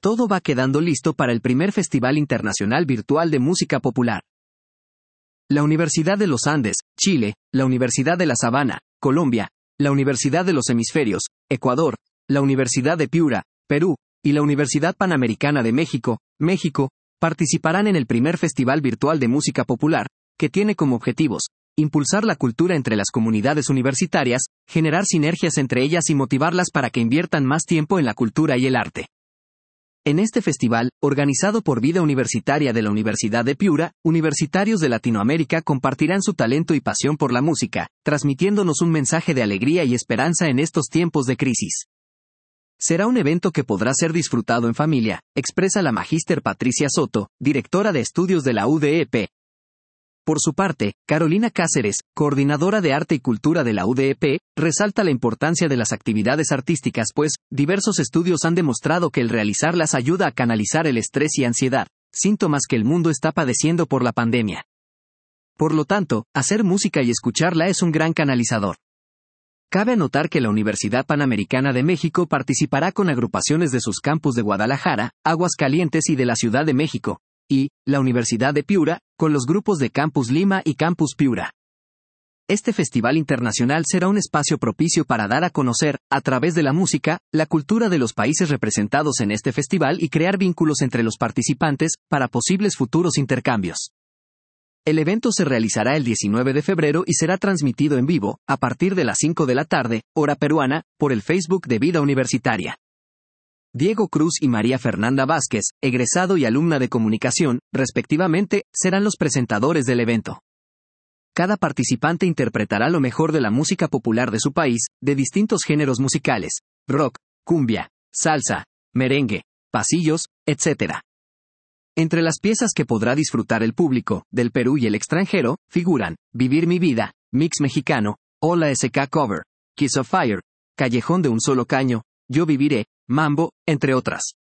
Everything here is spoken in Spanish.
todo va quedando listo para el primer Festival Internacional Virtual de Música Popular. La Universidad de los Andes, Chile, la Universidad de La Sabana, Colombia, la Universidad de los Hemisferios, Ecuador, la Universidad de Piura, Perú, y la Universidad Panamericana de México, México, participarán en el primer Festival Virtual de Música Popular, que tiene como objetivos impulsar la cultura entre las comunidades universitarias, generar sinergias entre ellas y motivarlas para que inviertan más tiempo en la cultura y el arte. En este festival, organizado por Vida Universitaria de la Universidad de Piura, universitarios de Latinoamérica compartirán su talento y pasión por la música, transmitiéndonos un mensaje de alegría y esperanza en estos tiempos de crisis. Será un evento que podrá ser disfrutado en familia, expresa la magíster Patricia Soto, directora de estudios de la UDEP. Por su parte, Carolina Cáceres, coordinadora de Arte y Cultura de la UDEP, resalta la importancia de las actividades artísticas pues, diversos estudios han demostrado que el realizarlas ayuda a canalizar el estrés y ansiedad, síntomas que el mundo está padeciendo por la pandemia. Por lo tanto, hacer música y escucharla es un gran canalizador. Cabe anotar que la Universidad Panamericana de México participará con agrupaciones de sus campus de Guadalajara, Aguascalientes y de la Ciudad de México, y la Universidad de Piura, con los grupos de Campus Lima y Campus Piura. Este festival internacional será un espacio propicio para dar a conocer, a través de la música, la cultura de los países representados en este festival y crear vínculos entre los participantes, para posibles futuros intercambios. El evento se realizará el 19 de febrero y será transmitido en vivo, a partir de las 5 de la tarde, hora peruana, por el Facebook de Vida Universitaria. Diego Cruz y María Fernanda Vázquez, egresado y alumna de comunicación, respectivamente, serán los presentadores del evento. Cada participante interpretará lo mejor de la música popular de su país, de distintos géneros musicales: rock, cumbia, salsa, merengue, pasillos, etc. Entre las piezas que podrá disfrutar el público, del Perú y el extranjero, figuran Vivir mi vida, Mix Mexicano, Hola SK Cover, Kiss of Fire, Callejón de un solo caño, Yo viviré, Mambo, entre otras.